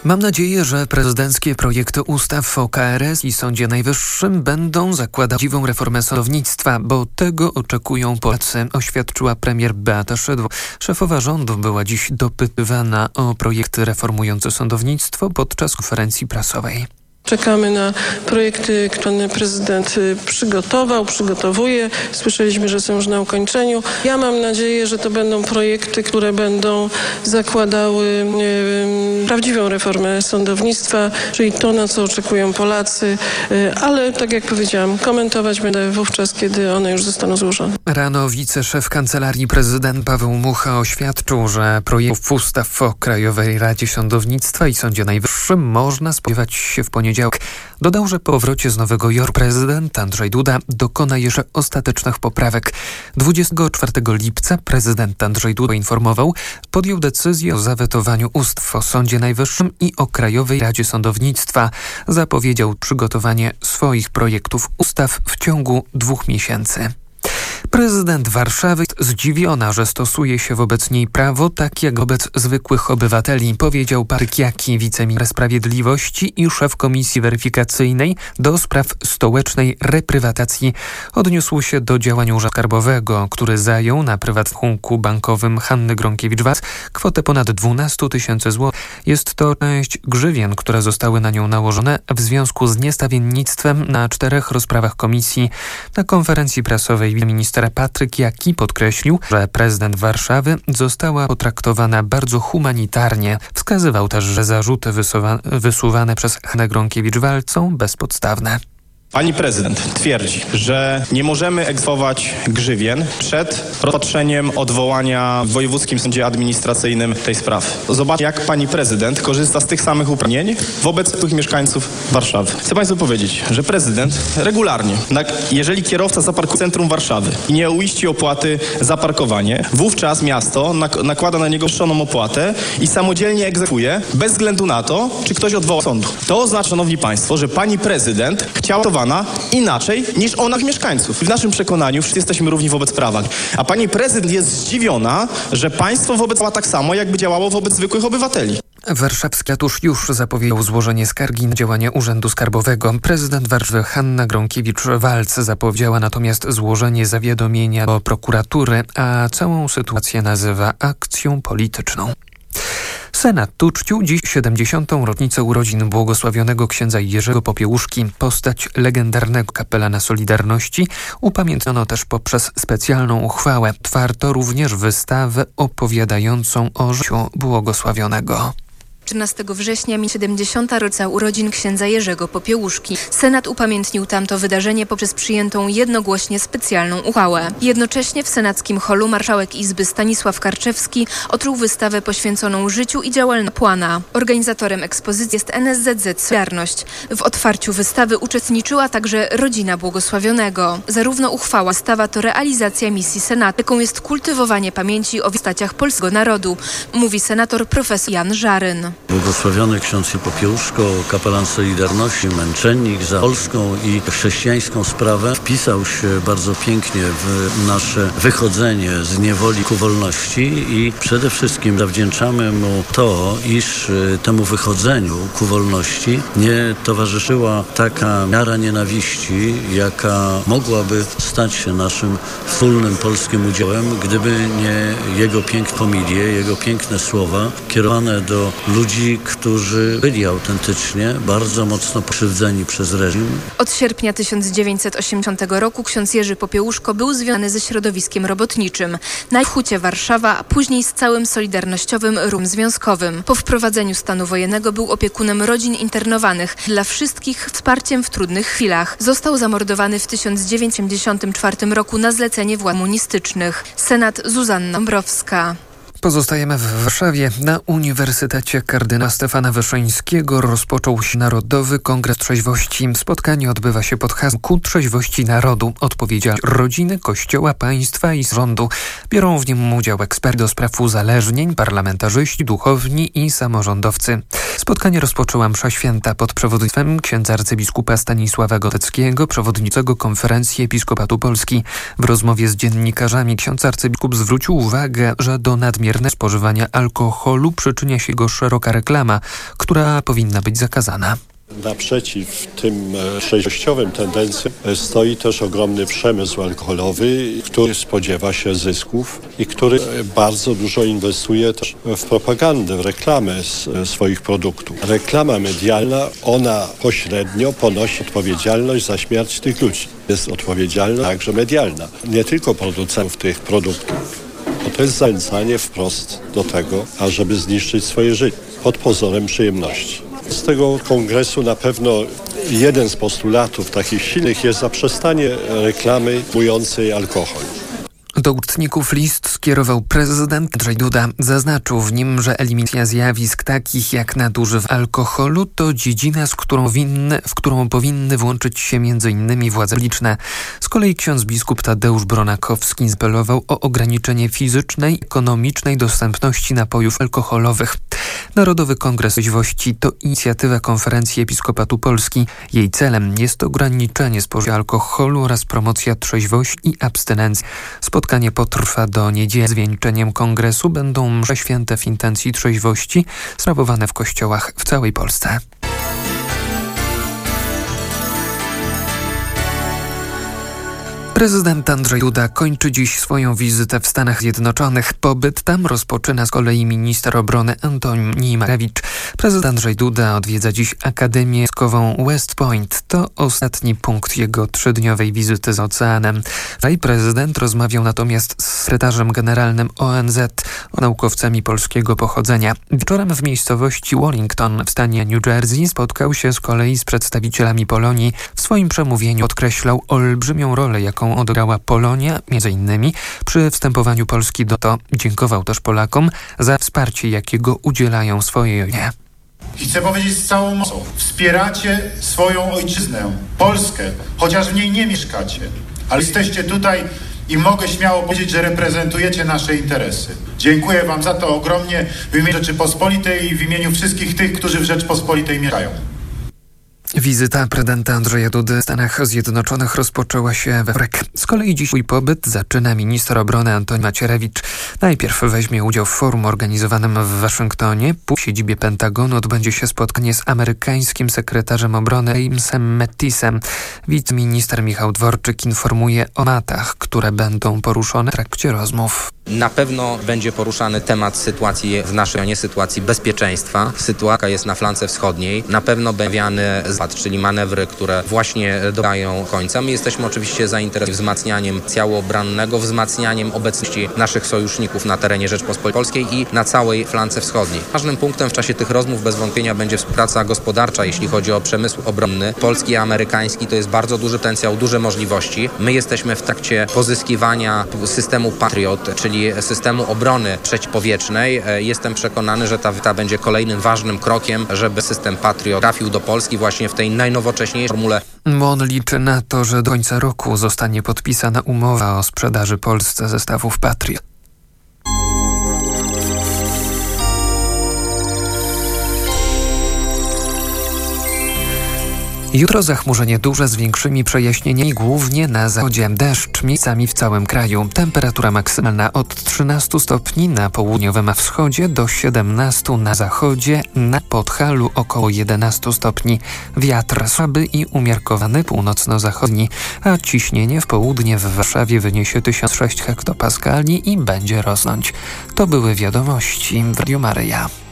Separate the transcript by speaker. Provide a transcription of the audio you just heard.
Speaker 1: Mam nadzieję, że prezydenckie projekty ustaw o KRS i Sądzie Najwyższym będą zakładać prawdziwą reformę sądownictwa, bo tego oczekują Polacy, oświadczyła premier Beata Szydło. Szefowa rządu była dziś dopytywana o projekty reformujące sądownictwo podczas konferencji prasowej.
Speaker 2: Czekamy na projekty, które pan prezydent przygotowuje. Słyszeliśmy, że są już na ukończeniu. Ja mam nadzieję, że to będą projekty, które będą zakładały prawdziwą reformę sądownictwa, czyli to, na co oczekują Polacy. Ale tak jak powiedziałam, komentować będę wówczas, kiedy one już zostaną złożone.
Speaker 1: Rano wiceszef Kancelarii Prezydent Paweł Mucha oświadczył, że projektów ustaw o Krajowej Radzie Sądownictwa i Sądzie Najwyższym można spodziewać się w poniedziałek. Dodał, że po powrocie z Nowego Jorku prezydent Andrzej Duda dokona jeszcze ostatecznych poprawek. 24 lipca prezydent Andrzej Duda informował, podjął decyzję o zawetowaniu ustaw o Sądzie Najwyższym i o Krajowej Radzie Sądownictwa. Zapowiedział przygotowanie swoich projektów ustaw w ciągu 2 miesięcy. Prezydent Warszawy jest zdziwiona, że stosuje się wobec niej prawo tak jak wobec zwykłych obywateli, powiedział Patryk Jaki, wiceminister sprawiedliwości i szef Komisji Weryfikacyjnej do spraw stołecznej reprywatyzacji. Odniósł się do działania Urzędu Skarbowego, który zajął na prywatnym rachunku bankowym Hanny Gronkiewicz-Waltz kwotę ponad 12 000 złotych. Jest to część grzywien, które zostały na nią nałożone w związku z niestawiennictwem na 4 rozprawach komisji. Na konferencji prasowej minister Patryk Jaki podkreślił, że prezydent Warszawy została potraktowana bardzo humanitarnie. Wskazywał też, że zarzuty wysuwane przez Hannę Gronkiewicz-Waltz są bezpodstawne.
Speaker 3: Pani prezydent twierdzi, że nie możemy egzekwować grzywien przed rozpatrzeniem odwołania w Wojewódzkim Sądzie Administracyjnym tej sprawy. Zobaczcie, jak pani prezydent korzysta z tych samych uprawnień wobec tych mieszkańców Warszawy. Chcę państwu powiedzieć, że prezydent regularnie, jeżeli kierowca zaparkuje w centrum Warszawy i nie uiści opłaty za parkowanie, wówczas miasto nakłada na niego wyższoną opłatę i samodzielnie egzekwuje bez względu na to, czy ktoś odwołał sądu. To oznacza, szanowni państwo, że pani prezydent chciała inaczej niż ona mieszkańców. W naszym przekonaniu wszyscy jesteśmy równi wobec prawa. A pani prezydent jest zdziwiona, że państwo wobec działa tak samo, jakby działało wobec zwykłych obywateli.
Speaker 1: Warszawski ratusz już zapowiedział złożenie skargi na działania Urzędu Skarbowego. Prezydent Warszawy Hanna Gronkiewicz-Waltz zapowiedziała natomiast złożenie zawiadomienia do prokuratury, a całą sytuację nazywa akcją polityczną. Senat uczcił dziś 70. rocznicę urodzin błogosławionego księdza Jerzego Popiełuszki. Postać legendarnego kapelana Solidarności upamiętniono też poprzez specjalną uchwałę. Otwarto również wystawę opowiadającą o życiu błogosławionego.
Speaker 4: 13 września 70. rocznica urodzin księdza Jerzego Popiełuszki. Senat upamiętnił tamto wydarzenie poprzez przyjętą jednogłośnie specjalną uchwałę. Jednocześnie w senackim holu marszałek Izby Stanisław Karczewski otruł wystawę poświęconą życiu i działalności kapłana. Organizatorem ekspozycji jest NSZZ Solidarność. W otwarciu wystawy uczestniczyła także rodzina błogosławionego. Zarówno uchwała, wystawa to realizacja misji Senatu, jaką jest kultywowanie pamięci o postaciach polskiego narodu, mówi senator profesor Jan Żaryn.
Speaker 5: Błogosławiony ksiądz Popiełuszko, kapelan Solidarności, męczennik za polską i chrześcijańską sprawę, wpisał się bardzo pięknie w nasze wychodzenie z niewoli ku wolności i przede wszystkim zawdzięczamy mu to, iż temu wychodzeniu ku wolności nie towarzyszyła taka miara nienawiści, jaka mogłaby stać się naszym wspólnym polskim udziałem, gdyby nie jego piękne homilie, jego piękne słowa kierowane do ludzi, którzy byli autentycznie bardzo mocno pokrzywdzeni przez reżim.
Speaker 4: Od sierpnia 1980 roku ksiądz Jerzy Popiełuszko był związany ze środowiskiem robotniczym. Najpierw w Hucie Warszawa, a później z całym solidarnościowym ruchem związkowym. Po wprowadzeniu stanu wojennego był opiekunem rodzin internowanych. Dla wszystkich wsparciem w trudnych chwilach. Został zamordowany w 1984 roku na zlecenie władz komunistycznych. Senat Zuzanna Dąbrowska.
Speaker 1: Pozostajemy w Warszawie. Na Uniwersytecie kardynała Stefana Wyszyńskiego rozpoczął się Narodowy Kongres Trzeźwości. Spotkanie odbywa się pod hasłem Ku trzeźwości narodu. Odpowiedzialność rodziny, kościoła, państwa i rządu. Biorą w nim udział eksperci do spraw uzależnień, parlamentarzyści, duchowni i samorządowcy. Spotkanie rozpoczęła msza święta pod przewodnictwem księdza arcybiskupa Stanisława Goteckiego, przewodniczącego Konferencji Episkopatu Polski. W rozmowie z dziennikarzami ksiądz arcybiskup zwrócił uwagę, że do nadmiernego nadmiernego spożywania alkoholu przyczynia się jego szeroka reklama, która powinna być zakazana.
Speaker 6: Naprzeciw tym przejściowym tendencjom stoi też ogromny przemysł alkoholowy, który spodziewa się zysków i który bardzo dużo inwestuje też w propagandę, w reklamę swoich produktów. Reklama medialna, ona pośrednio ponosi odpowiedzialność za śmierć tych ludzi. Jest odpowiedzialna także medialna, nie tylko producentów tych produktów. Bo to jest zachęcanie wprost do tego, ażeby zniszczyć swoje życie pod pozorem przyjemności. Z tego kongresu na pewno jeden z postulatów takich silnych jest zaprzestanie reklamy promującej alkohol.
Speaker 1: Do uczestników list skierował prezydent Andrzej Duda. Zaznaczył w nim, że eliminacja zjawisk takich jak nadużywanie alkoholu to dziedzina, w którą powinny włączyć się m.in. władze publiczne. Z kolei ksiądz biskup Tadeusz Bronakowski zaapelował o ograniczenie fizycznej i ekonomicznej dostępności napojów alkoholowych. Narodowy Kongres Trzeźwości to inicjatywa Konferencji Episkopatu Polski. Jej celem jest ograniczenie spożycia alkoholu oraz promocja trzeźwości i abstynencji. Spotkanie potrwa do niedzieli. Zwieńczeniem kongresu będą msze święte w intencji trzeźwości sprawowane w kościołach w całej Polsce. Prezydent Andrzej Duda kończy dziś swoją wizytę w Stanach Zjednoczonych. Pobyt tam rozpoczyna z kolei minister obrony Antoni Macierewicz. Prezydent Andrzej Duda odwiedza dziś Akademię Wojskową West Point. To ostatni punkt jego 3-dniowej wizyty z oceanem. Prezydent rozmawiał natomiast z sekretarzem generalnym ONZ, naukowcami polskiego pochodzenia. Wieczorem w miejscowości Wallington w stanie New Jersey spotkał się z kolei z przedstawicielami Polonii. W swoim przemówieniu podkreślał olbrzymią rolę, jaką odegrała Polonia, m.in. przy wstępowaniu Polski do NATO. Dziękował też Polakom za wsparcie, jakiego udzielają swojej ojczyźnie.
Speaker 7: I chcę powiedzieć z całą mocą, wspieracie swoją ojczyznę, Polskę, chociaż w niej nie mieszkacie, ale jesteście tutaj i mogę śmiało powiedzieć, że reprezentujecie nasze interesy. Dziękuję wam za to ogromnie w imieniu Rzeczypospolitej i w imieniu wszystkich tych, którzy w Rzeczypospolitej mieszkają.
Speaker 1: Wizyta prezydenta Andrzeja Dudy w Stanach Zjednoczonych rozpoczęła się we wtorek. Z kolei dziś swój pobyt zaczyna minister obrony Antoni Macierewicz. Najpierw weźmie udział w forum organizowanym w Waszyngtonie. Po siedzibie Pentagonu odbędzie się spotkanie z amerykańskim sekretarzem obrony Jamesem Mattisem. Wiceminister Michał Dworczyk informuje o tematach, które będą poruszone w trakcie rozmów.
Speaker 8: Na pewno będzie poruszany temat sytuacji w naszej rejonie, sytuacji bezpieczeństwa. Sytuacja jest na flance wschodniej. Na pewno będziemy czyli manewry, które właśnie dobijają końca. My jesteśmy oczywiście zainteresowani wzmacnianiem ciała obronnego, wzmacnianiem obecności naszych sojuszników na terenie Rzeczypospolitej Polskiej i na całej flance wschodniej. Ważnym punktem w czasie tych rozmów bez wątpienia będzie współpraca gospodarcza, jeśli chodzi o przemysł obronny. Polski i amerykański to jest bardzo duży potencjał, duże możliwości. My jesteśmy w trakcie pozyskiwania systemu Patriot, czyli systemu obrony przeciwpowietrznej. Jestem przekonany, że ta wizyta będzie kolejnym ważnym krokiem, żeby system Patriot trafił do Polski właśnie w tej najnowocześniejszej formule.
Speaker 1: On liczy na to, że do końca roku zostanie podpisana umowa o sprzedaży Polsce zestawów Patriot. Jutro zachmurzenie duże z większymi przejaśnieniami, głównie na zachodzie. Deszcz miejscami w całym kraju. Temperatura maksymalna od 13 stopni na południowym wschodzie do 17 na zachodzie, na Podhalu około 11 stopni. Wiatr słaby i umiarkowany północno-zachodni, a ciśnienie w południe w Warszawie wyniesie 1006 hektopaskali i będzie rosnąć. To były wiadomości w Radiu Maryja.